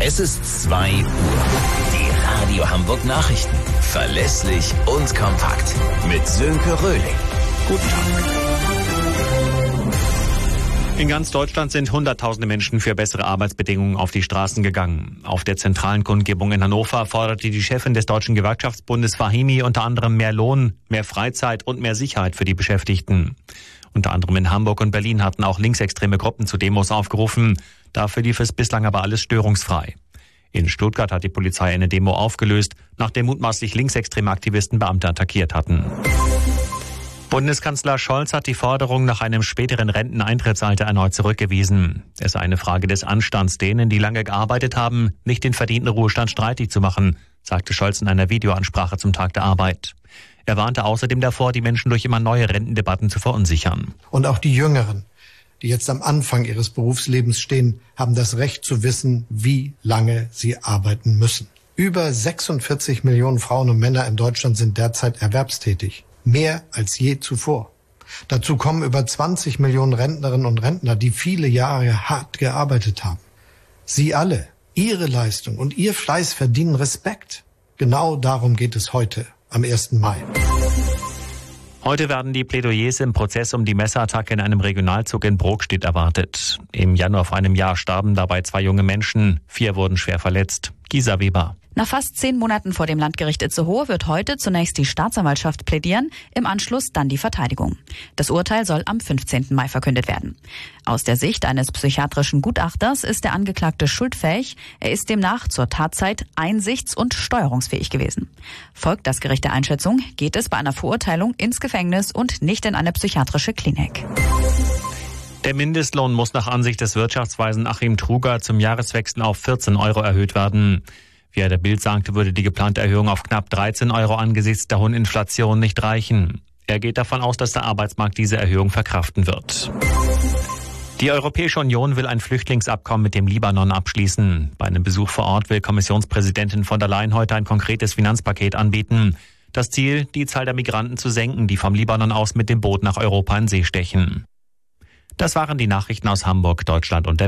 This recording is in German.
Es ist 2 Uhr. Die Radio Hamburg Nachrichten. Verlässlich und kompakt. Mit Sönke Röhling. Guten Tag. In ganz Deutschland sind Hunderttausende Menschen für bessere Arbeitsbedingungen auf die Straßen gegangen. Auf der zentralen Kundgebung in Hannover forderte die Chefin des Deutschen Gewerkschaftsbundes Fahimi unter anderem mehr Lohn, mehr Freizeit und mehr Sicherheit für die Beschäftigten. Unter anderem in Hamburg und Berlin hatten auch linksextreme Gruppen zu Demos aufgerufen. Dafür lief es bislang aber alles störungsfrei. In Stuttgart hat die Polizei eine Demo aufgelöst, nachdem mutmaßlich linksextreme Aktivisten Beamte attackiert hatten. Bundeskanzler Scholz hat die Forderung nach einem späteren Renteneintrittsalter erneut zurückgewiesen. Es sei eine Frage des Anstands, denen, die lange gearbeitet haben, nicht den verdienten Ruhestand streitig zu machen, sagte Scholz in einer Videoansprache zum Tag der Arbeit. Er warnte außerdem davor, die Menschen durch immer neue Rentendebatten zu verunsichern. Und auch die Jüngeren, die jetzt am Anfang ihres Berufslebens stehen, haben das Recht zu wissen, wie lange sie arbeiten müssen. Über 46 Millionen Frauen und Männer in Deutschland sind derzeit erwerbstätig. Mehr als je zuvor. Dazu kommen über 20 Millionen Rentnerinnen und Rentner, die viele Jahre hart gearbeitet haben. Sie alle, ihre Leistung und ihr Fleiß verdienen Respekt. Genau darum geht es heute, am 1. Mai. Heute werden die Plädoyers im Prozess um die Messerattacke in einem Regionalzug in Brokstedt erwartet. Im Januar vor einem Jahr starben dabei 2 junge Menschen, 4 wurden schwer verletzt. Gisa Weber. Nach fast 10 Monaten vor dem Landgericht Itzehoe wird heute zunächst die Staatsanwaltschaft plädieren, im Anschluss dann die Verteidigung. Das Urteil soll am 15. Mai verkündet werden. Aus der Sicht eines psychiatrischen Gutachters ist der Angeklagte schuldfähig. Er ist demnach zur Tatzeit einsichts- und steuerungsfähig gewesen. Folgt das Gericht der Einschätzung, geht es bei einer Verurteilung ins Gefängnis und nicht in eine psychiatrische Klinik. Der Mindestlohn muss nach Ansicht des Wirtschaftsweisen Achim Truger zum Jahreswechsel auf 14 Euro erhöht werden. Wie er der Bild sagte, würde die geplante Erhöhung auf knapp 13 Euro angesichts der hohen Inflation nicht reichen. Er geht davon aus, dass der Arbeitsmarkt diese Erhöhung verkraften wird. Die Europäische Union will ein Flüchtlingsabkommen mit dem Libanon abschließen. Bei einem Besuch vor Ort will Kommissionspräsidentin von der Leyen heute ein konkretes Finanzpaket anbieten. Das Ziel, die Zahl der Migranten zu senken, die vom Libanon aus mit dem Boot nach Europa in See stechen. Das waren die Nachrichten aus Hamburg, Deutschland und der